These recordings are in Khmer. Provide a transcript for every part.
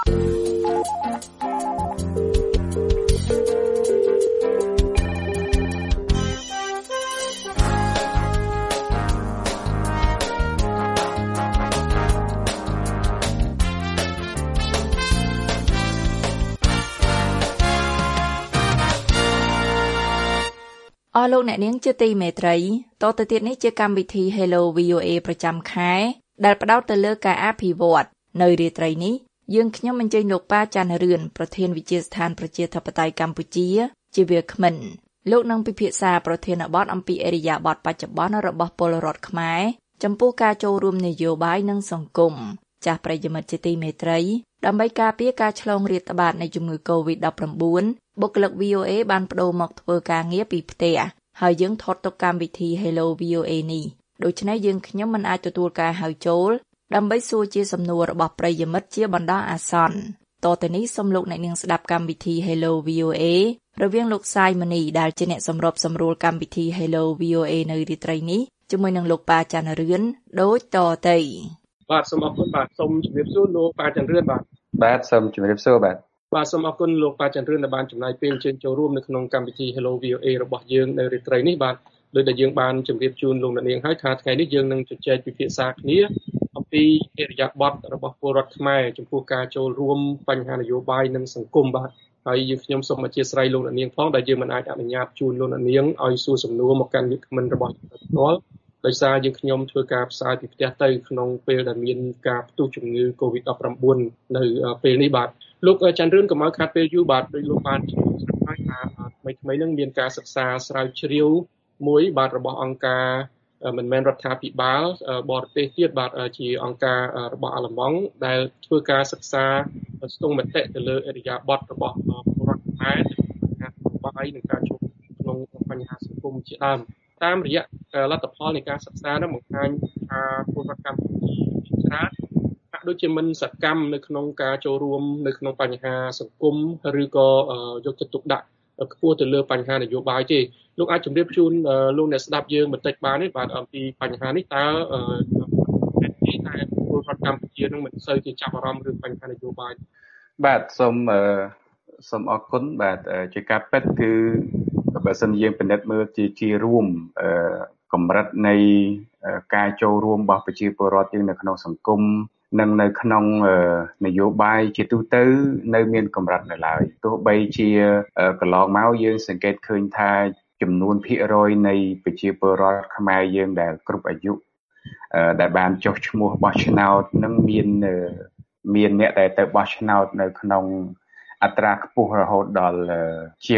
លោកអ្នកនាងជាទីមេត្រីតទៅទៀតនេះជាកម្មវិធី Hello VOA ប្រចាំខែដែលផ្ដោតទៅលើការអភិវឌ្ឍនៅរាត្រីនេះយើងខ្ញុំអញ្ជើញលោកប៉ាច័ន្ទរឿនប្រធានវិទ្យាស្ថានប្រជាធិបតេយ្យកម្ពុជាជាវាគ្មិនលោកនឹងពិភាក្សាប្រធានបទអំពីឥរិយាបថបច្ចុប្បន្នរបស់ពលរដ្ឋខ្មែរចំពោះការចូលរួមនយោបាយនិងសង្គមចាស់ប្រិយមិត្តជាទីមេត្រីដើម្បីការពារការឆ្លងរាតត្បាតនៃជំងឺ COVID-19 បុគ្គលិក VOA បានប្តូរមកធ្វើការងារពីផ្ទះហើយយើងថតទុកកម្មវិធី Hello VOA នេះដូច្នេះយើងខ្ញុំមិនអាចទទួលការហៅចូលដើម្បីសួរជាសំណួររបស់ប្រិយមិត្តជាបណ្ដោះអាសន្នតទៅនេះសូមលោកអ្នកនាងស្ដាប់កម្មវិធី Hello VOA រវាងលោកសាយមនីដែលជាអ្នកសម្របសម្រួលកម្មវិធី Hello VOA នៅរាត្រីនេះជាមួយនឹងលោកប៉ាច័ន្ទរឿនដូចតទៅបាទសូមអរគុណបាទសូមជម្រាបសួរលោកប៉ាច័ន្ទរឿនបាទសូមជម្រាបសួរបាទសូមអរគុណលោកប៉ាច័ន្ទរឿនដែលបានចំណាយពេលអញ្ជើញចូលរួមនៅក្នុងកម្មវិធី Hello VOA របស់យើងនៅរាត្រីនេះបាទដោយដែលយើងបានជម្រាបជូនលោកអ្នកនាងហើយថាថ្ងៃនេះយើងនឹងជជែកពិភាក្សាគ្នាអំពីឥរិយាបថរបស់ពលរដ្ឋខ្មែរចំពោះការចូលរួមបញ្ហានយោបាយនិងសង្គមបាទហើយយើងខ្ញុំសូមអធិស្ឋានលោកអ្នកនាងផងដែលយើងមិនអាចអនុញ្ញាតជូនលោកអ្នកនាងឲ្យសួរសំណួរមកកាន់វាគ្មិនរបស់យើងផ្ទាល់ដោយសារយើងខ្ញុំធ្វើការផ្សាយពីផ្ទះទៅក្នុងពេលដែលមានការផ្ទុះជំងឺ COVID-19 នៅពេលនេះបាទលោកច័ន្ទរឿនកុំឲ្យខាតពេលយូរបាទដោយលោកបានជំរាបស្រាប់ថាថ្មីៗនឹងមានការសិក្សាស្រាវជ្រាវមួយបាទរបស់អង្គការមិនមែនរដ្ឋាភិបាលបរទេសទៀតបាទជាអង្គការរបស់អាល្លឺម៉ង់ដែលធ្វើការសិក្សាស្ទង់មតិទៅលើឥរិយាបថរបស់ពលរដ្ឋខ្មែរការបាយនិងការចូលក្នុងបញ្ហាសង្គមជាដើមតាមរយៈលទ្ធផលនៃការសិក្សានោះបង្ហាញថាពលរដ្ឋកម្ពុជាច្រើនហាក់ដូចជាមិនសកម្មនៅក្នុងការចូលរួមនៅក្នុងបញ្ហាសង្គមឬក៏យកចិត្តទុកដាក់ខ្ពស់ទៅលើបញ្ហានយោបាយទេលោកអាចជម្រាបជូនលោកអ្នកស្ដាប់យើងបន្តិចបានទេបាទអំពីបញ្ហានេះតើតែពលរដ្ឋកម្ពុជានឹងមិនសូវជាចាប់អារម្មណ៍រឿងបញ្ហានយោបាយបាទសូមអរគុណបាទជាការពិតគឺបើសិនយើងពិនិត្យមើលជារួមកម្រិតនៃការចូលរួមរបស់ប្រជាពលរដ្ឋយើងនៅក្នុងសង្គមនិងនៅក្នុងនយោបាយជាទូទៅនៅមានកម្រិតនៅឡើយទោះបីជាកន្លងមកយើងសង្កេតឃើញថាចំនួនភាគរយនៃប្រជាពលរដ្ឋខ្មែរយើងដែលគ្រប់អាយុដែលបានចុះឈ្មោះបោះឆ្នោតនឹងមានអ្នកដែលទៅបោះឆ្នោតនៅក្នុងអត្រាខ្ពស់រហូតដល់ជាង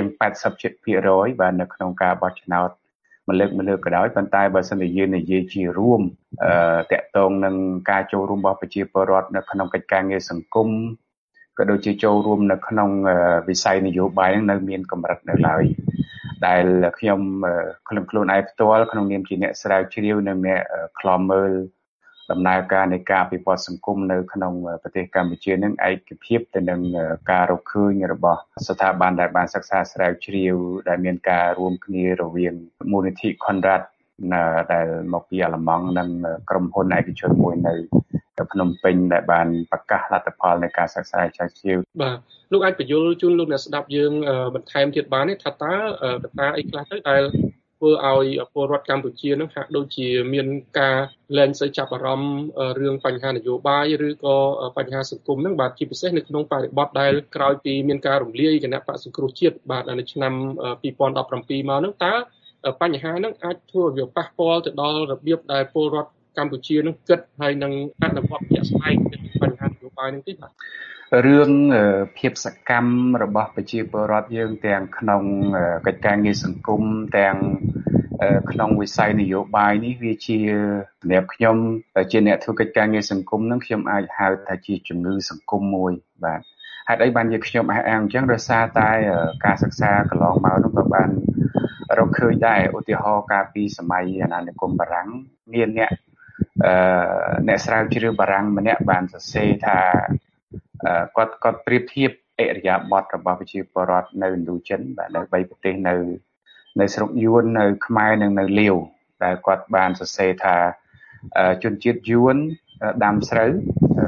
80% បាទនៅក្នុងការបោះឆ្នោតមួយលើកក៏ដោយប៉ុន្តែបើសិនជាយើងនិយាយជារួមតកតងនឹងការចូលរួមរបស់ប្រជាពលរដ្ឋនៅក្នុងកិច្ចការងារសង្គមក៏ដូចជាចូលរួមនៅក្នុងវិស័យនយោបាយនឹងនៅមានកម្រិតនៅឡើយដែលខ្ញុំខ្លួនឯងផ្ទាល់ក្នុងនាមជាអ្នកស្រាវជ្រាវនិងអ្នកខ្លំមើលដំណើរការនៃការអភិវឌ្ឍសង្គមនៅក្នុងប្រទេសកម្ពុជានឹងឯកភាពទៅនឹងការរកឃើញរបស់ស្ថាប័នដែលបានសិក្សាស្រាវជ្រាវដែលមានការរួមគ្នារវាងមូលនិធិ Conrad ដែលមកពីអាល្លឺម៉ង់និងក្រុមហ៊ុនឯកជនមួយនៅភ្នំពេញដែលបានប្រកាសលទ្ធផលនៃការសិក្សាស្រាវជ្រាវបាទលោកអាចបញ្យល់ជូនលោកអ្នកស្ដាប់យើងបន្ថែមទៀតបានទេថាតើកត្តាអីខ្លះទៅដែលធ្វើឲ្យពលរដ្ឋកម្ពុជានឹងហាក់ដូចជាមានការលែងសូវចាប់អារម្មណ៍រឿងបញ្ហានយោបាយឬក៏បញ្ហាសង្គមនឹងបាទជាពិសេសនៅក្នុងបរិបទដែលក្រោយពីមានការរំលាយគណៈបក្សសង្គ្រោះជាតិបាទនៅឆ្នាំ2017មកនឹងតើបញ្ហានឹងអាចធ្វើឲ្យវាប៉ះពាល់ទៅដល់របៀបដែលពលរដ្ឋកម្ពុជានឹងគិតហើយនឹងអនុវត្តជាក់ស្ដែងទៅនឹងបញ្ហានយោបាយនឹងទេបាទរឿងភាពសកម្មរបស់ប្រជាពលរដ្ឋយើងទាំងក្នុងកិច្ចការងារសង្គមទាំងក្នុងវិស័យនយោបាយនេះវាជាសម្រាប់ខ្ញុំជាអ្នកធ្វើកិច្ចការងារសង្គមនឹងខ្ញុំអាចហៅថាជាជំងឺសង្គមមួយបាទហេតុអីបានជាខ្ញុំអះអាងអញ្ចឹងដោយសារតែការសិក្សាកន្លងមកនោះក៏បានរកឃើញដែរឧទាហរណ៍កាលពីសម័យអាណានិគមបារាំងមានអ្នកស្រាវជ្រាវបារាំងម្នាក់បានសរសេរថាគាត់ប្រៀបធៀបឥរិយាបថរបស់ប្រជាពលរដ្ឋនៅឥណ្ឌូចិនបាទនៅ3ប្រទេសនៅស្រុកយួននៅខ្មែរនិងនៅលាវដែលគាត់បានសរសេរថាជនជាតិយួនដាំស្រូវជន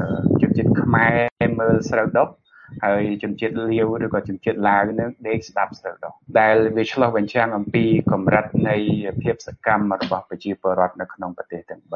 ជនជាតិខ្មែរមើលស្រូវដុះហើយជនជាតិលាវឬក៏ជនជាតិឡាវនឹងដេកស្ដាប់ស្រូវដុះដែលវាឆ្លុះបញ្ចាំងអំពីកម្រិតនៃភាពសកម្មរបស់ប្រជាពលរដ្ឋនៅក្នុងប្រទេសទាំង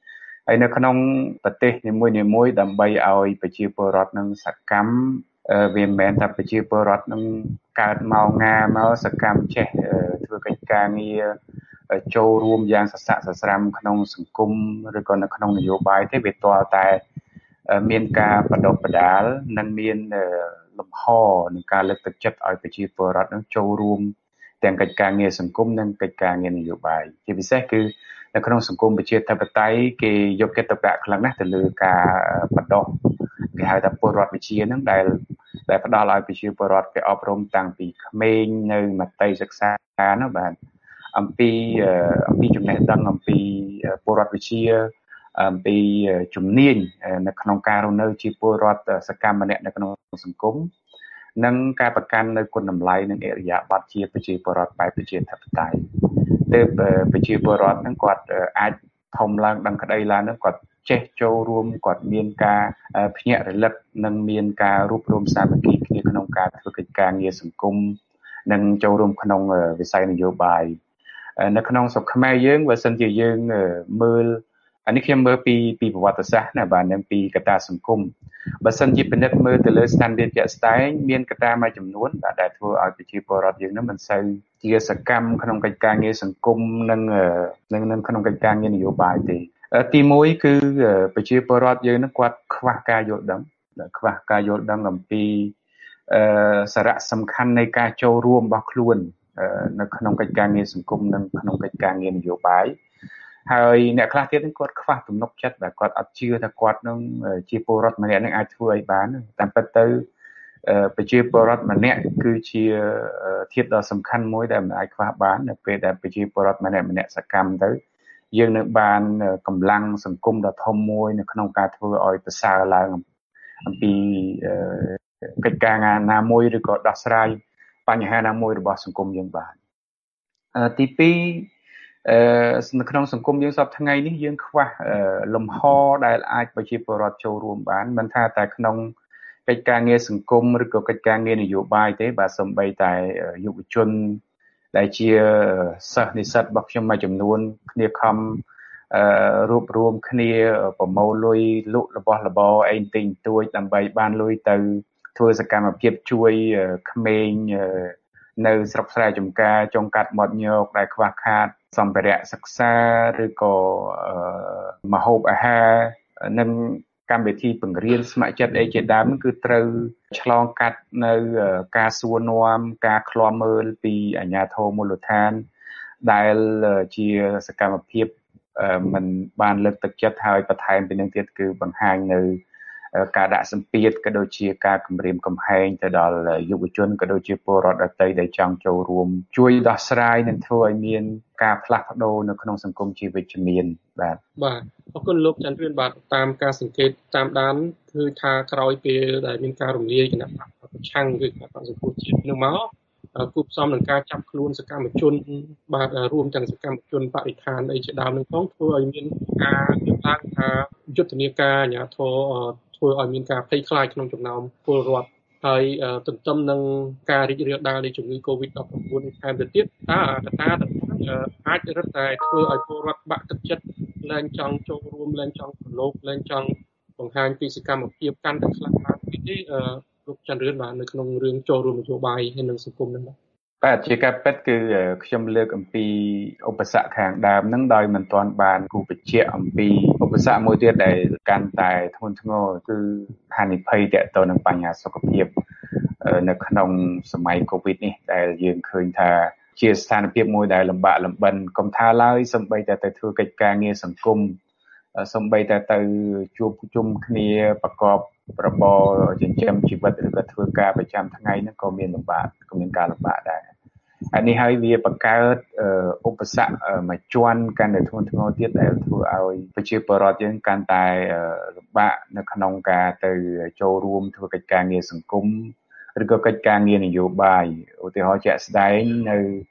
3ហើយនៅក្នុងប្រទេសនីមួយៗដើម្បីឲ្យប្រជាពលរដ្ឋនឹងសកម្មវាមិនមែនថាប្រជាពលរដ្ឋនឹងកើតមកងាមកសកម្មចេះធ្វើកិច្ចការងារចូលរួមយ៉ាងសស្រាក់សស្រាំក្នុងសង្គមឬក៏នៅក្នុងនយោបាយទេវាទាល់តែមានការបដិបដាលនិងមានលំហនៃការលើកទឹកចិត្តឲ្យប្រជាពលរដ្ឋនឹងចូលរួមទាំងកិច្ចការងារសង្គមនិងកិច្ចការងារនយោបាយជាពិសេសគឺនៅក្នុងសង្គមប្រជាធិបតេយ្យគេយកចិត្តទុកដាក់ខ្លាំងណាស់ទៅលើការបដិគេហៅថាពលរដ្ឋវិជានឹងដែលផ្ដល់ឲ្យប្រជាពលរដ្ឋគេអប់រំតាំងពីក្មេងនៅមត្តេយ្យសិក្សានោះបាទអំពីចំណេះដឹងអំពីពលរដ្ឋវិជាអំពីជំនាញនៅក្នុងការរស់នៅជាពលរដ្ឋសកម្មម្នាក់នៅក្នុងសង្គមនិងការប្រកាន់នៅគុណតម្លៃនិងអរិយាប័ត្រជាប្រជាពលរដ្ឋបែបប្រជាធិបតេយ្យទើបប្រជាពលរដ្ឋនឹងគាត់អាចធំឡើងដឹងក្តីឡើងនឹងគាត់ចេះចូលរួមគាត់មានការភ្ញាក់រលឹកនិងមានការរួបរวมសាមគ្គីគ្នាក្នុងការធ្វើកិច្ចការងារសង្គមនិងចូលរួមក្នុងវិស័យនយោបាយនៅក្នុងស្រុកខ្មែរយើងបើសិនជាយើងមើលអានេះខ្ញុំមើលពីប្រវត្តិសាស្ត្រណាបាទនិងពីកត្តាសង្គមបើសិនជាពិនិត្យមើលទៅលើស្ថានភាពជាក់ស្ដែងមានកត្តាមួយចំនួនដែលធ្វើឲ្យប្រជាពលរដ្ឋយើងនឹងមិនសូវជាសកម្មក្នុងកិច្ចការងារសង្គមនិងក្នុងកិច្ចការងារនយោបាយទេទី1គឺប្រជាពលរដ្ឋយើងនឹងគាត់ខ្វះការយល់ដឹងអំពីសារៈសំខាន់នៃការចូលរួមរបស់ខ្លួននៅក្នុងកិច្ចការងារសង្គមនិងក្នុងកិច្ចការងារនយោបាយហើយអ្នកខ្លះទៀតគាត់ខ្វះទំនុកចិត្តដែលគាត់អត់ជឿថាគាត់នឹងជាពលរដ្ឋម្នាក់នឹងអាចធ្វើអីបានតាមពិតទៅប្រជាពលរដ្ឋម្នាក់គឺជាធាតុដ៏សំខាន់មួយដែលមិនអាចខ្វះបាននៅពេលដែលប្រជាពលរដ្ឋម្នាក់សកម្មទៅយើងនឹងបានកម្លាំងសង្គមដ៏ធំមួយនៅក្នុងការធ្វើឲ្យប្រសើរឡើងអំពីកិច្ចការណាមួយឬក៏ដោះស្រាយបញ្ហាណាមួយរបស់សង្គមយើងបានទី2នៅក្នុងសង្គមយើងសពថ្ងៃនេះយើងខ្វះលំហដែលអាចប្រជាពលរដ្ឋចូលរួមបានមិនថាតែក្នុងកិច្ចការងារសង្គមឬក៏កិច្ចការងារនយោបាយទេបាទសូម្បីតែយុវជនដែលជាសិស្សនិស្សិតរបស់ខ្ញុំមួយចំនួនគ្នាខំរួបរวมគ្នាប្រមូលលុយលក់របស់របរអីទិញទួចដើម្បីបានលុយទៅធ្វើសកម្មភាពជួយក្មេងនៅស្រុកស្រែចម្ការចុងកាត់មាត់ញោកដែលខ្វះខាតសម្ភារៈសិក្សាឬក៏ម្ហូបអាហារនិងកម្មវិធីបង្រៀនស្ម័គ្រចិត្តអីជាដើមគឺត្រូវឆ្លងកាត់នៅការសួរនាំការឃ្លាំមើលពីអាជ្ញាធរមូលដ្ឋានដែលជាសកម្មភាពមិនបានលើកទឹកចិត្តហើយបន្ថែមពីនឹងទៀតគឺបង្ហាញនៅការដាក់សម្ពាធក៏ដូចជាការគំរាមកំហែងទៅដល់យុវជនក៏ដូចជាពលរដ្ឋដទៃដែលចង់ចូលរួមជួយដោះស្រាយនិងធ្វើឲ្យមានការផ្លាស់ប្ដូរនៅក្នុងសង្គមជាវិជ្ជមានបាទអរគុណលោកច័ន្ទរឿនបាទតាមការសង្កេតតាមដានគឺថាក្រោយពេលដែលមានការរំលាយគណៈបកប្រឆាំងគឺគណៈបកសង្គ្រោះជាតិនឹងមកគូផ្សំនឹងការចាប់ខ្លួនសកម្មជនបាទរួមទាំងសកម្មជនបរិស្ថានអីជាដើមនឹងផងធ្វើឲ្យមានការលើកឡើងថាយុទ្ធនាការអាជ្ញាធរធ្វើឲ្យមានការភ័យខ្លាចក្នុងចំណោមពលរដ្ឋហើយទន្ទឹមនឹងការរីករាលដាលនៃជំងឺ Covid-19 នេះថែមទៅទៀតតើកត្តាអាចរឹតតែធ្វើឲ្យពលរដ្ឋបាក់ទឹកចិត្តលែងចង់ចូលរួមលែងចង់ប្រឡូកលែងចង់បង្ហាញពីសកម្មភាពកាន់តែខ្លាំងឡើងពីនេះលោកច័ន្ទរឿនបាទនៅក្នុងរឿងចូលរួមនយោបាយហើយនិងសង្គមនេះបាទជាការពិតគឺខ្ញុំលើកអំពីឧបសគ្គខាងដើមហ្នឹងដោយមិនទាន់បានគូបញ្ជាក់អំពីឧបសគ្គមួយទៀតដែលកាន់តែធ្ងន់ធ្ងរគឺហានិភ័យទាក់ទងនឹងបញ្ហាសុខភាពនៅក្នុងសម័យ Covid នេះដែលយើងឃើញថាជាស្ថានភាពមួយដែលលំបាកលំបិនកុំថាឡើយសូម្បីតែទៅធ្វើកិច្ចការងារសង្គមសូម្បីតែទៅជួបជុំគ្នាប្រកបរបរចិញ្ចឹមជីវិតឬក៏ធ្វើការប្រចាំថ្ងៃហ្នឹងក៏មានការលំបាកដែរហើយនេះហើយវាបង្កើតឧបសគ្គមួយជាន់កាន់តែធ្ងន់ធ្ងរទៀតដែលធ្វើឲ្យប្រជាពលរដ្ឋយើងកាន់តែលំបាកនៅក្នុងការទៅចូលរួមធ្វើកិច្ចការងារសង្គមឬក៏កិច្ចការងារនយោបាយឧទាហរណ៍ជាក់ស្ដែងនៅ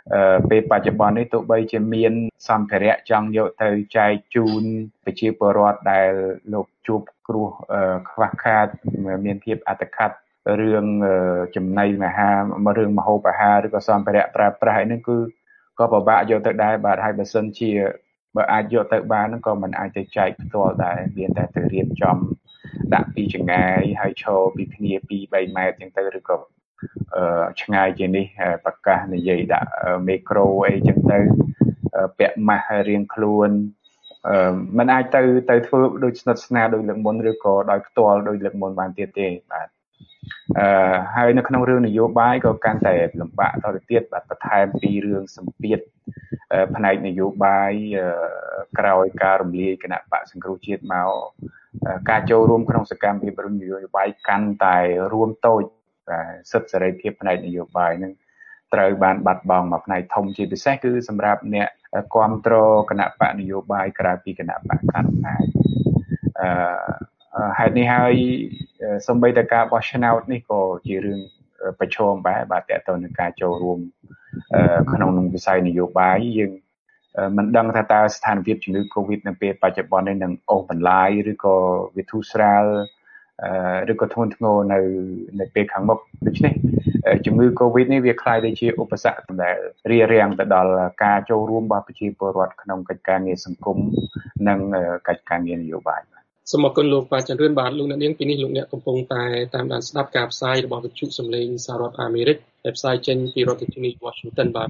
ពេលបច្ចុប្បន្ននេះទោះបីជាមានសម្ភារៈចង់យកទៅចែកជូនប្រជាពលរដ្ឋដែលលោកជួបគ្រោះខ្វះខាតមានភាពអត្តឃាតរឿងចំណីអាហាររឿងម្ហូបអាហារឬក៏សម្ភារៈប្រើប្រាស់ហ្នឹងគឺក៏ពិបាកយកទៅដែរបាទហើយបើសិនជាបើអាចយកទៅបានហ្នឹងក៏មិនអាចទៅចែកផ្ទាល់ដែរមានតែទៅរៀបចំដាក់ពីចង្ងាយហើយឈរពីគ្នា 2-3 ម៉ែត្រចឹងទៅឬក៏ឆ្ងាយជានេះប្រកាសនិយាយដាក់មីក្រូអីចឹងទៅពាក់ម៉ាស់រៀងខ្លួនมันអាចទៅធ្វើដូចស្និទ្ធស្នាលដោយលើកមុនឬក៏ដោយផ្ទាល់ដោយលើកមុនបានទៀតទេបាទហើយនៅក្នុងរឿងនយោបាយក៏កាន់តែលំបាកតទៅទៀតបាទបន្ថែមពីរឿងសម្ពាធផ្នែកនយោបាយក្រោយការរំលាយគណៈបកសង្គ្រោះជាតិមកការចូលរួមក្នុងសកម្មភាពនយោបាយកាន់តែរួមតូចសិទ្ធិសេរីភាពផ្នែកនយោបាយនឹងត្រូវបានបាត់បង់មកផ្នែកធំជាពិសេសគឺសម្រាប់អ្នកគ្រប់គ្រងគណៈបកនយោបាយក្រៅពីគណៈបកកណ្ដាលហេតុនេះហើយសូម្បីតែការបោះឆ្នោតនេះក៏ជារឿងប្រឈមដែរបាទតើតើនឹងការចូលរួមក្នុងវិស័យនយោបាយយើងមិនដឹងថាតើស្ថានភាពជំងឺ Covid នៅពេលបច្ចុប្បន្ននេះនឹងអូសបន្លាយឬក៏វាធូរស្រាលឬក៏ធ្ងន់ធ្ងរនៅពេលខាងមុខដូច្នេះជំងឺ Covid នេះវាคล้ายទៅជាឧបសគ្គដែលរារាំងទៅដល់ការចូលរួមរបស់ប្រជាពលរដ្ឋក្នុងកិច្ចការងារសង្គមនិងកិច្ចការងារនយោបាយសូមអរគុណលោកប៉ាចន្ទរឿនបាទលោកអ្នកនាងពីនេះលោកអ្នកកំពុងតែតាមដានស្ដាប់ការផ្សាយរបស់វិទ្យុសំឡេងសហរដ្ឋអាមេរិកដែលផ្សាយចេញពីរដ្ឋធានី Washington បាទ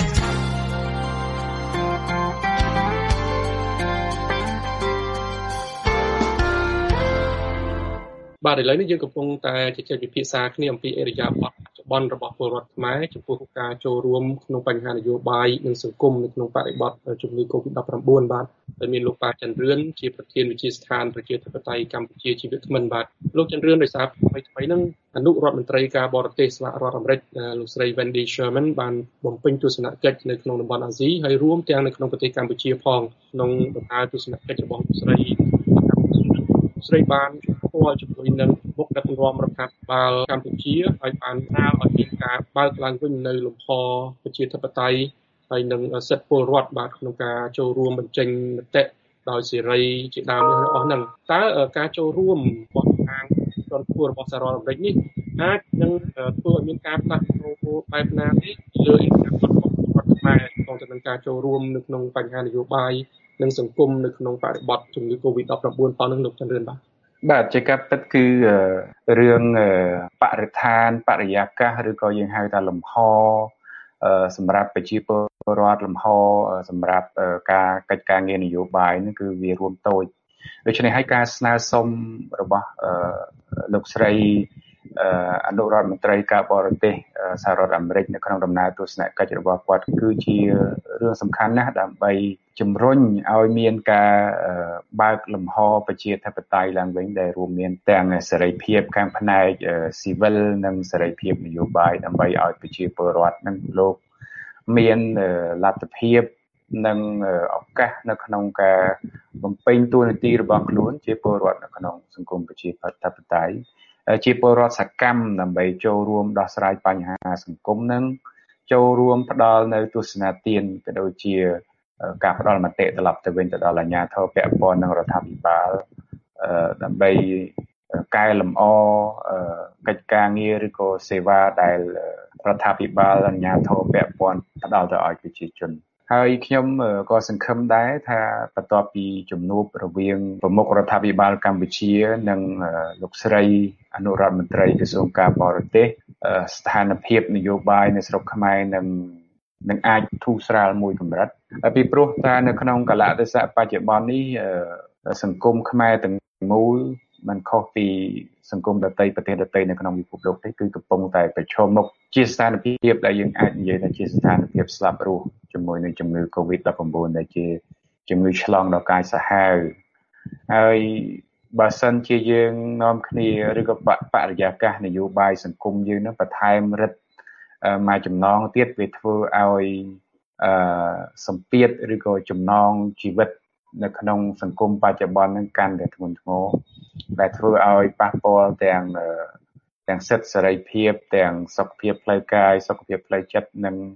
បាទឥឡូវនេះយើងកំពុងតែជជែកពិភាក្សាគ្នាអំពីអរិយាប័ត្របច្ចុប្បន្នរបស់ពលរដ្ឋខ្មែរចំពោះការចូលរួមក្នុងបញ្ហានយោបាយនិងសង្គមនៅក្នុងបរិបទជំងឺ Covid-19 បាទដែលមានលោកប៉ាចន្ទរឿនជាប្រធានវិទ្យាស្ថានប្រជាធិបតេយ្យកម្ពុជាជីវថ្មិញបាទលោកចន្ទរឿនដោយសារថ្មីហ្នឹងអនុរដ្ឋមន្ត្រីការបរទេសសហរដ្ឋអាមេរិកលោកស្រី Wendy Sherman បានបំពេញទស្សនកិច្ចនៅក្នុងតំបន់អាស៊ីហើយរួមទាំងនៅក្នុងប្រទេសកម្ពុជាផងក្នុងដំណើរទស្សនកិច្ចរបស់លោកស្រីបានជួបជាមួយនឹងមុខដឹកនាំរដ្ឋាភិបាលកម្ពុជាហើយបានស្នើឲ្យមានការបើកឡើងវិញនៅលំហប្រជាធិបតេយ្យហើយនឹងសិទ្ធិពលរដ្ឋបាទក្នុងការចូលរួមបញ្ចេញមតិដោយសេរីជាដើមនេះអស់ហ្នឹងតើការចូលរួមរបស់ខាងជាន់ខ្ពស់របស់សហរដ្ឋអាមេរិកនេះអាចនឹងធ្វើឲ្យមានការផ្លាស់ប្ដូរបែបណាទេលើអនាគតរបស់រដ្ឋខ្មែរក្នុងទៅនឹងការចូលរួមនៅក្នុងបញ្ហានយោបាយនិងសង្គមនៅក្នុងបរិបទជំងឺ Covid-19 ផងនឹងលោកចន្ទរឿនបាទជាការពិតគឺរឿងបរិស្ថានបរិយាកាសឬក៏យើងហៅថាលំហសម្រាប់ប្រជាពលរដ្ឋលំហសម្រាប់ការកិច្ចការងារនយោបាយនេះគឺវារួមតូចដូច្នេះហើយការស្នើសុំរបស់លោកស្រីអនុរដ្ឋមន្ត្រីការបរទេសសហរដ្ឋអាមេរិកនៅក្នុងដំណើរទស្សនកិច្ចរបស់គាត់គឺជារឿងសំខាន់ណាស់ដើម្បីជំរុញឲ្យមានការបើកលំហប្រជាធិបតេយ្យឡើងវិញដែលរួមមានទាំងសេរីភាពខាងផ្នែកស៊ីវិលនិងសេរីភាពនយោបាយដើម្បីឲ្យប្រជាពលរដ្ឋនិងលោកមានលទ្ធភាពនិងឱកាសនៅក្នុងការបំពេញតួនាទីរបស់ខ្លួនជាពលរដ្ឋនៅក្នុងសង្គមប្រជាធិបតេយ្យជាពលរដ្ឋសកម្មដើម្បីចូលរួមដោះស្រាយបញ្ហាសង្គមនិងចូលរួមផ្ដល់នៅទស្សនៈទានក៏ដូចជាការផ្ដល់មតិត្រឡប់ទៅវិញទៅដល់អាជ្ញាធរពាក់ព័ន្ធនឹងរដ្ឋាភិបាលដើម្បីកែលម្អកិច្ចការងារឬក៏សេវាដែលរដ្ឋាភិបាលអាជ្ញាធរពាក់ព័ន្ធផ្ដល់ទៅឲ្យប្រជាជនហើយខ្ញុំក៏សង្ឃឹមដែរថាបន្ទាប់ពីជំនួបរវាងប្រមុខរដ្ឋាភិបាលកម្ពុជានិងលោកស្រីអនុរដ្ឋមន្ត្រីក្រសួងការបរទេសស្ថានភាពនយោបាយនៅស្រុកខ្មែរនឹងអាចធូរស្រាលមួយកម្រិតពីព្រោះថានៅក្នុងកាលៈទេសៈបច្ចុប្បន្ននេះសង្គមខ្មែរទាំងមូលមិនខុសពីសង្គមដទៃប្រទេសដទៃនៅក្នុងពិភពលោកទេគឺកំពុងតែប្រឈមមុខជាស្ថានភាពដែលយើងអាចនិយាយថាជាស្ថានភាពស្លាប់រស់ជាមួយនឹងជំងឺ Covid-19 ដែលជាជំងឺឆ្លងដ៏កាចសាហាវហើយបើសិនជាយើងនាំគ្នាឬក៏បរិយាកាសនយោបាយសង្គមយើងនឹងបន្ថែមរិទ្ធមួយចំណងទៀតវាធ្វើឲ្យសម្ពាធឬក៏ចំណងជីវិតនៅក្នុងសង្គមបច្ចុប្បន្ននឹងកាន់តែធ្ងន់ធ្ងរដែលធ្វើឲ្យប៉ះពាល់ទាំងសិទ្ធិសេរីភាពទាំងសុខភាពផ្លូវកាយសុខភាពផ្លូវចិត្តនិង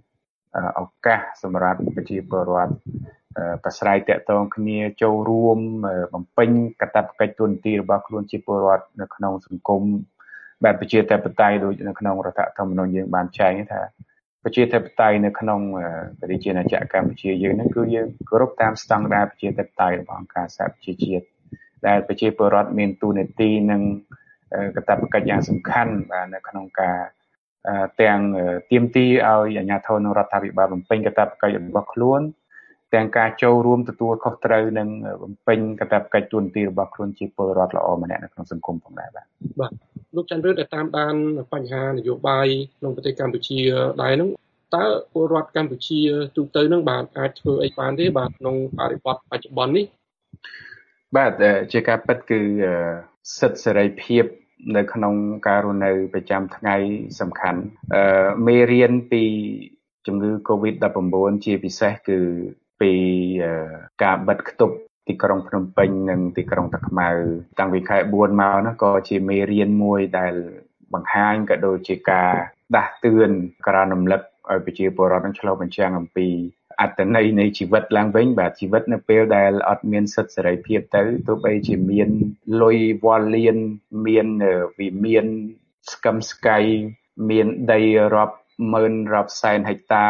ឱកាសសម្រាប់ប្រជាពលរដ្ឋប្រស្រ័យទាក់ទងគ្នាចូលរួមបំពេញកាតព្វកិច្ចទូនាទីរបស់ខ្លួនជាពលរដ្ឋនៅក្នុងសង្គមបែបប្រជាធិបតេយ្យដូចនៅក្នុងរដ្ឋធម្មនុញ្ញយើងបានចែងថាប្រជាធិបតេយ្យនៅក្នុងប្រជាជាតិអាចារ្យកម្ពុជាយើងហ្នឹងគឺយើងគោរពតាមស្តង់ដារប្រជាធិបតេយ្យរបស់អង្គការសហប្រជាជាតិដែលប្រជាពលរដ្ឋមានទូនាទីនិងកាតព្វកិច្ចយ៉ាងសំខាន់បាទនៅក្នុងការទាំងទាមទារឲ្យអាជ្ញាធរនិងរដ្ឋាភិបាលបំពេញកាតព្វកិច្ចរបស់ខ្លួនទាំងការចូលរួមទទួលខុសត្រូវនិងបំពេញកាតព្វកិច្ចទូនាទីរបស់ខ្លួនជាពលរដ្ឋល្អម្នាក់នៅក្នុងសង្គមផងដែរបាទលោកច័ន្ទរឿនដែលតាមដានបញ្ហានយោបាយក្នុងប្រទេសកម្ពុជាដែរនោះតើពលរដ្ឋកម្ពុជាទូទៅនឹងបាទអាចធ្វើអីបានទេបាទក្នុងបរិបទបច្ចុប្បន្ននេះបាទជាការពិតគឺសិទ្ធិសេរីភាពនៅក្នុងការរស់នៅប្រចាំថ្ងៃសំខាន់មេរៀនពីជំងឺ COVID-19 ជាពិសេសគឺពីការបិទគប់ទីក្រុងភ្នំពេញនិងទីក្រុងតាខ្មៅតាំងពីខែ4មកនោះក៏ជាមេរៀនមួយដែលបង្ហាញក៏ដូចជាការដាស់តឿនការរំលឹកឲ្យប្រជាពលរដ្ឋនឹងឆ្លុះបញ្ចាំងអំពីអត្ថន័យនៃជីវិតឡើងវិញបាទជីវិតនៅពេលដែលអត់មានសិទ្ធិសេរីភាពទៅទោះបីជាមានលុយវ៉ាល់លានមានវិមានស្កឹមស្កៃមានដីរាប់ម៉ឺនរាប់សែនហិកតា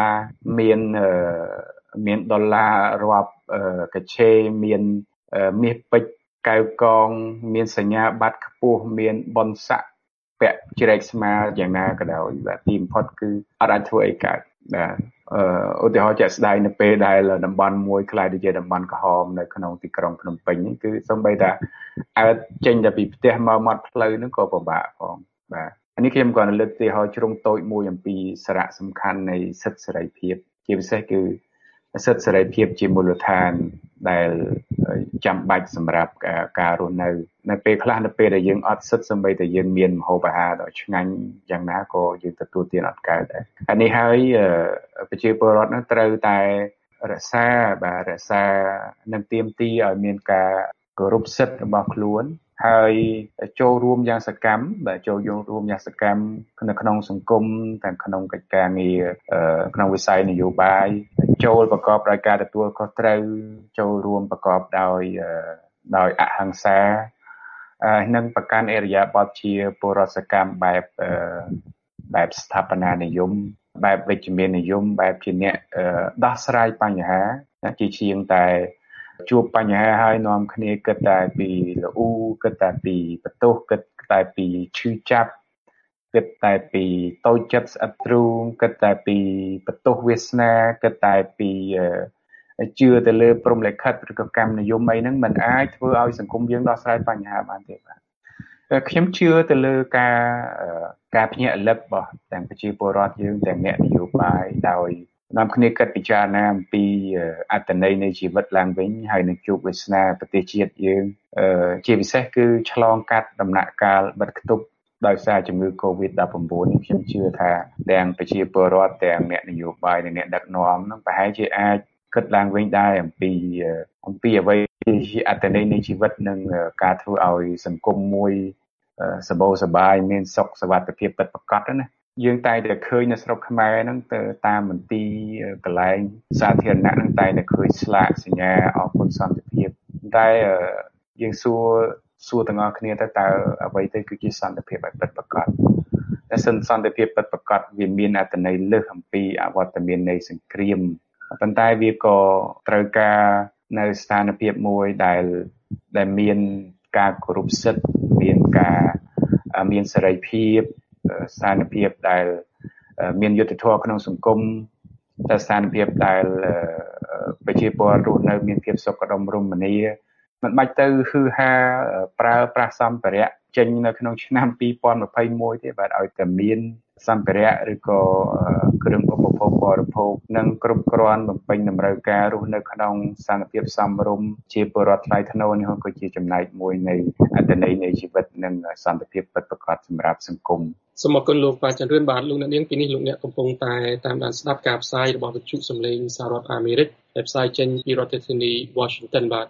មានដុល្លាររាប់កាឆេមានមាសពេជ្រកែវកងមានសញ្ញាបត្រខ្ពស់មានបុណ្យស័ក្តិពាក់ជ្រែកស្មាយ៉ាងណាក៏ដោយបាទទីបំផុតគឺអត់អាចធ្វើអីកើតបាទឧទាហរណ៍ជាក់ស្ដែងនៅពេលដែលតំបន់មួយខ្លាយទៅជាតំបន់ក្រហមនៅក្នុងទីក្រុងភ្នំពេញគឺសូម្បីតែអើតចេញតែពីផ្ទះមកមាត់ផ្លូវហ្នឹងក៏ពិបាកផងបាទនេះខ្ញុំក៏លើកឧទាហរណ៍ជ្រុងតូចមួយអំពីសារៈសំខាន់នៃសិទ្ធិសេរីភាពជាពិសេសគឺសិទ្ធិសេរីភាពជាមូលដ្ឋានដែលចាំបាច់សម្រាប់ការរស់នៅពេលខ្លះនៅពេលដែលយើងអត់សិទ្ធិសូម្បីតែយើងមានម្ហូបអាហារដ៏ឆ្ងាញ់យ៉ាងណាក៏យើងទទួលទានអត់កើតដែរហើយនេះហើយប្រជាពលរដ្ឋនឹងត្រូវតែរក្សានិងទាមទារឲ្យមានការគោរពសិទ្ធិរបស់ខ្លួនហើយចូលរួមយ៉ាងសកម្មបាទចូលរួមយ៉ាងសកម្មនៅក្នុងសង្គមទាំងក្នុងកិច្ចការងារក្នុងវិស័យនយោបាយចូលប្រកបដោយការទទួលខុសត្រូវចូលរួមប្រកបដោយអហិង្សានិងប្រកាន់អរិយាប័ត្រជាពលរដ្ឋសកម្មបែបស្ថាបនានិយមបែបវិជ្ជមាននិយមបែបជាអ្នកដោះស្រាយបញ្ហាជាជាងតែជួបបញ្ហាហើយនាំគ្នាគិតតែពីល្អូគិតតែពីបន្ទោសគិតតែពីឈឺចាប់គិតតែពីតូចចិត្តស្អិតទ្រូងគិតតែពីបន្ទោសវាសនាគិតតែពីជឿទៅលើព្រហ្មលិខិតឬក៏កម្មនិយមអីហ្នឹងมันអាចធ្វើឲ្យសង្គមយើងដោះស្រាយបញ្ហាបានទេបាទខ្ញុំជឿទៅលើការភ្ញាក់រលឹករបស់ទាំងប្រជាពលរដ្ឋយើងទាំងអ្នកនយោបាយដោយនាំគ្នាគិតពិចារណាអំពីអត្ថន័យនៃជីវិតឡើងវិញហើយនឹងជួបវាសនាប្រទេសជាតិយើងជាពិសេសគឺឆ្លងកាត់ដំណាក់កាលបិទគប់ដោយសារជំងឺ COVID-19 នេះខ្ញុំជឿថាទាំងប្រជាពលរដ្ឋទាំងអ្នកនយោបាយនិងអ្នកដឹកនាំនឹងប្រហែលជាអាចគិតឡើងវិញដែរអំពីអ្វីជាអត្ថន័យនៃជីវិតនិងការធ្វើឲ្យសង្គមមួយសម្បូរសប្បាយមានសុខសុវត្ថិភាពពិតប្រាកដណាយើងតែងតែឃើញនៅស្រុកខ្មែរហ្នឹងទៅតាមមន្ទីរកន្លែងសាធារណៈហ្នឹងតែងតែឃើញស្លាកសញ្ញាអគុណសន្តិភាពតែយើងសួរទាំងអស់គ្នាទៅតើអ្វីទៅគឺជាសន្តិភាពពិតប្រាកដតែសន្តិភាពពិតប្រាកដវាមានអត្ថន័យលើសអំពីអវត្តមាននៃសង្គ្រាមប៉ុន្តែវាក៏ត្រូវការនៅស្ថានភាពមួយដែលមានការគោរពសិទ្ធិមានសេរីភាពស្ថានភាពដែលមានយុត្តិធម៌ក្នុងសង្គមតែស្ថានភាពដែលប្រជាពលរដ្ឋរស់នៅមានភាពសុខដុមរមនាមិនបាច់ទៅហឺហាប្រើប្រាស់សម្ភារៈចេញនៅក្នុងឆ្នាំ2021ទេបាទឲ្យតែមានសម្ភារៈឬក៏គ្រឿងឧបភោគបរិភោគនិងគ្រប់គ្រាន់បំពេញតម្រូវការរស់នៅក្នុងសន្តិភាពសមរម្យជាពលរដ្ឋថ្លៃថ្នូរនេះក៏ជាចំណែកមួយនៃអត្ថន័យនៃជីវិតនិងសន្តិភាពពិតប្រាកដសម្រាប់សង្គមសូមអរគុណលោកបាទចន្ទរឿនបាទលោកអ្នកនាងពីនេះលោកអ្នកកំពុងតែតាមដានស្ដាប់ការផ្សាយរបស់វិទ្យុសំឡេងសហរដ្ឋអាមេរិកដែលផ្សាយចេញពីរដ្ឋធានី Washington បាទ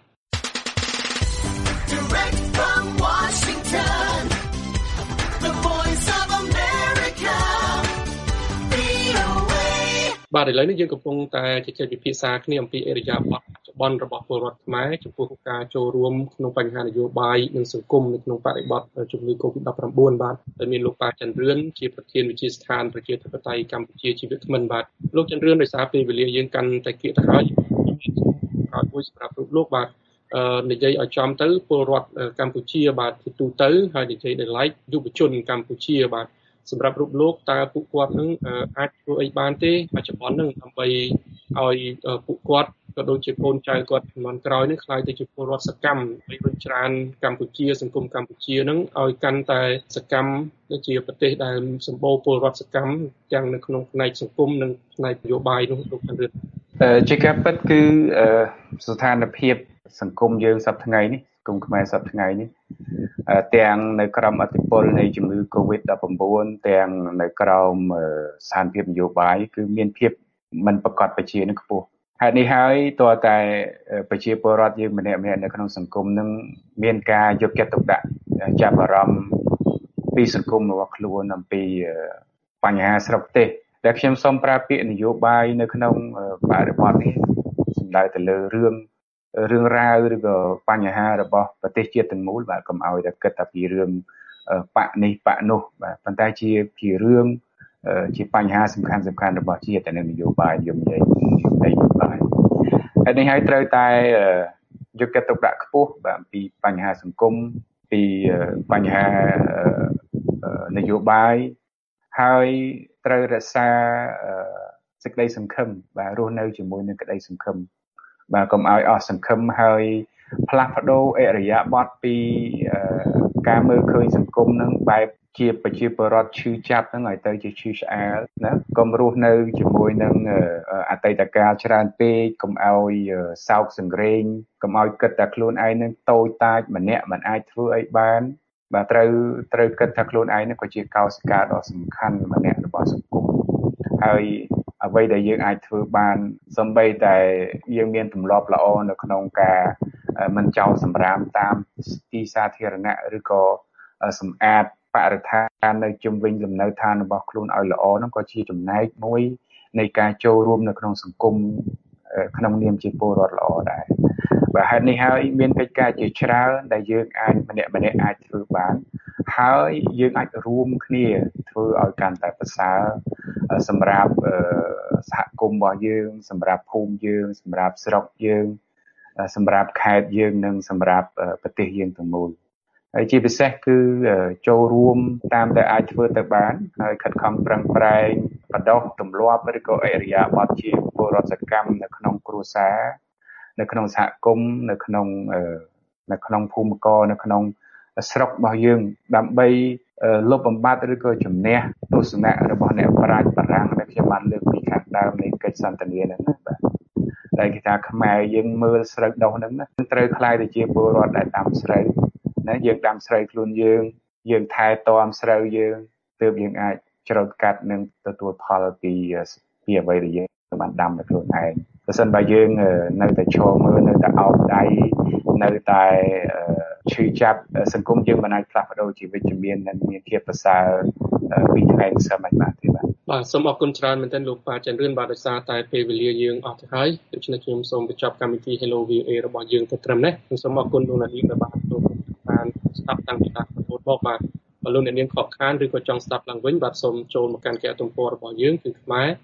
បាទឥឡូវនេះយើងកំពុងតែជជែកពិភាក្សាគ្នាអំពីអរិយាប័ត្របច្ចុប្បន្នរបស់ពលរដ្ឋខ្មែរចំពោះការចូលរួមក្នុងបញ្ហានយោបាយនិងសង្គមនៅក្នុងបរិបទជំងឺ Covid-19 បាទដែលមានលោកប៉ាច័ន្ទរឿនជាប្រធានវិទ្យាស្ថានប្រជាធិបតេយ្យកម្ពុជាជីវថ្មិនបាទលោកច័ន្ទរឿនដោយសារពេលវេលាយើងកាន់តែគៀកទៅហើយក្រោយមួយសម្រាប់រូបលោកបាទនិយាយឲ្យចំទៅពលរដ្ឋកម្ពុជាបាទជាទូទៅហើយនិយាយដល់ឡែកយុវជនកម្ពុជាបាទសម្រាប់រូបលោកតើពួកគាត់នឹងអាចធ្វើអីបានទេបច្ចុប្បន្ននឹងដើម្បីឲ្យពួកគាត់ក៏ដូចជាកូនចៅគាត់ជំនាន់ក្រោយនឹងខ្លាយទៅជាពលរដ្ឋសកម្មឲ្យរុញច្រានកម្ពុជាសង្គមកម្ពុជានឹងឲ្យកាន់តែសកម្មដូចជាប្រទេសដែលសម្បូរពលរដ្ឋសកម្មទាំងនៅក្នុងផ្នែកសង្គមនិងផ្នែកនយោបាយនោះលោកខាងរឿងជាការពិតគឺស្ថានភាពសង្គមយើងសប្តាហ៍ថ្ងៃនេះសង្គមខ្មែរសប្តាហ៍ថ្ងៃនេះទាំងនៅក្រោមឥទ្ធិពលនៃជំងឺ Covid-19 ទាំងនៅក្រោមស្ថានភាពនយោបាយគឺមានភាពមិនប្រកបប្រជានឹងខ្ពស់ហេតុនេះហើយតើតែប្រជាពលរដ្ឋយើងម្នាក់ៗនៅក្នុងសង្គមនឹងមានការយកចិត្តទុកដាក់ចាប់អារម្មណ៍ពីសង្គមរបស់ខ្លួនអំពីបញ្ហាស្រុកទេសដែលខ្ញុំសូមប្រើពាក្យនយោបាយនៅក្នុងបរិបទនេះសំដៅទៅលើរឿងរ៉ាវឬក៏បញ្ហារបស់ប្រទេសជាតិទាំងមូលបាទកុំឲ្យតែគិតតែពីរឿងបកនេះបកនោះបាទប៉ុន្តែជារឿងជាបញ្ហាសំខាន់របស់ជាតិនៅនយោបាយយមនិយាយនយោបាយហើយនេះហើយត្រូវតែយកចិត្តទុកដាក់ខ្ពស់បាទពីបញ្ហាសង្គមពីបញ្ហានយោបាយហើយត្រូវរក្សាសេចក្តីសង្ឃឹមបាទរស់នៅជាមួយនឹងក្តីសង្ឃឹមបាទកុំឲ្យអស់សង្ឃឹមហើយផ្លាស់ប្ដូរអរិយាប័ត្រពីការមើលឃើញសង្គមនឹងបែបជាប្រជាពលរដ្ឋឈឺចាប់ហ្នឹងឲ្យទៅជាឈឺឆ្អាលណាកុំរស់នៅជាមួយនឹងអតីតកាលច្រើនពេកកុំឲ្យសោកសង្រេងកុំឲ្យគិតតែខ្លួនឯងនឹងតូចតាចម្នាក់មិនអាចធ្វើអីបានបាទត្រូវគិតថាខ្លួនឯងនឹងក៏ជាកោសិកាដ៏សំខាន់ម្នាក់របស់សង្គមហើយអ្វីដែលយើងអាចធ្វើបានសូម្បីតែយើងមានទម្លាប់ល្អនៅក្នុងការមិនចោលសម្រាមតាមទីសាធារណៈឬក៏សម្អាតបរិស្ថាននៅជុំវិញលំនៅឋានរបស់ខ្លួនឲ្យល្អនោះក៏ជាចំណែកមួយនៃការចូលរួមនៅក្នុងសង្គមក្នុងនាមជាពលរដ្ឋល្អដែរបាទហេតុនេះហើយមានកិច្ចការជាច្រើនដែលយើងអាចម្នាក់អាចធ្វើបានហើយយើងអាចរួមគ្នាធ្វើឲ្យកាន់តែប្រសើរសម្រាប់សហគមន៍របស់យើងសម្រាប់ភូមិយើងសម្រាប់ស្រុកយើងសម្រាប់ខេត្តយើងនិងសម្រាប់ប្រទេសយើងទាំងមូលហើយជាពិសេសគឺចូលរួមតាមដែលអាចធ្វើទៅបានហើយខិតខំប្រឹងប្រែងបដោះទម្លាប់ឬក៏អរិយាប័ត្រជាពលរដ្ឋសកម្មនៅក្នុងគ្រួសារនៅក្នុងសហគមន៍នៅក្នុងភូមិករនៅក្នុងស្រុករបស់យើងដើម្បីលុបបំបាត់ឬក៏ជំនះទស្សនៈរបស់អ្នកប្រាជ្ញបារាំងដែលខ្ញុំបានលើកពីខាងដើមនៃកិច្ចសន្ទនាហ្នឹងណាបាទដែលគេថាខ្មែរយើងមើលស្រូវដុះហ្នឹងណាត្រូវខ្លាយទៅជាពលរដ្ឋដែលដាំស្រូវណាយើងដាំស្រូវខ្លួនយើងថែទាំស្រូវយើងទើបយើងអាចច្រូតកាត់និងទទួលផលពីអ្វីដែលយើងបានដាំនៅខ្លួនឯងបើសិនបើយើងនៅតែឈរមើលនៅតែអោបដៃនៅតែឈឺចាប់សង្គមយើងមិនអាចផ្លាស់ប្ដូរជីវិតជំនាញនិងមានភាពប្រសើរពីថ្ងៃនេះសម័យបានទេបាទសូមអរគុណច្រើនមែនទែនលោកប៉ាច័ន្ទរឿនបាទដោយសារតែពេលវេលាយើងអស់ទៅហើយដូច្នេះខ្ញុំសូមបញ្ចប់កម្មវិធី Hello VOA របស់យើងទៅត្រឹមនេះខ្ញុំសូមអរគុណលោកអ្នកនាងដែលបានចូលរួមបានស្ដាប់តាំងពីដើមរហូតមកបាទបើលោកអ្នកនាងខកខានឬក៏ចង់ស្ដាប់ឡើងវិញបាទសូមចូលមកកាន់គេហទំព័ររបស់យើងគឺ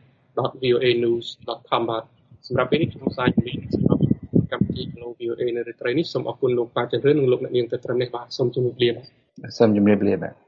khmer.voanews.com បាទសម្រាប់ពេលនេះខ្ញុំសាយជំរាបសម្រាប់កម្មវិធី Hello VOA នៅរាត្រីនេះសូមអរគុណលោកប៉ាច័ន្ទរឿននិងលោកអ្នកនាងទៅត្រឹមនេះបាទសូមជម្រាបលាបាទ